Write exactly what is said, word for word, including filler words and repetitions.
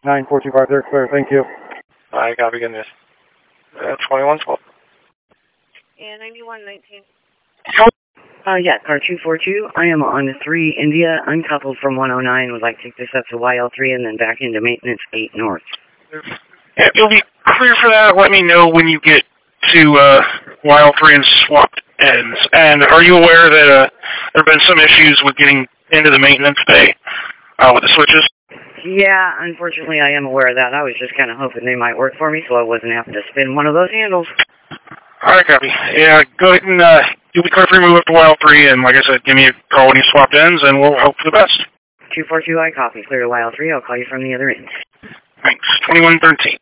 nine four two five, they're clear, thank you. I copy, good news. Uh, twenty-one twelve. Yeah, ninety-one nineteen. Uh, yeah, car two four two. I am on the three India, uncoupled from one oh nine. Would like to take this up to Y L three and then back into maintenance eight north. Yeah, you'll be clear for that. Let me know when you get to uh, Y L three and swapped ends. And are you aware that uh, there have been some issues with getting into the maintenance bay uh, with the switches? Yeah, unfortunately I am aware of that. I was just kind of hoping they might work for me so I wasn't having to spin one of those handles. All right, copy. Yeah, go ahead and uh, you'll be clear for move up to Y L three, and like I said, give me a call when you swapped ends, and we'll hope for the best. two four two, I copy. Clear to Y L three. I'll call you from the other end. Thanks. twenty-one thirteen.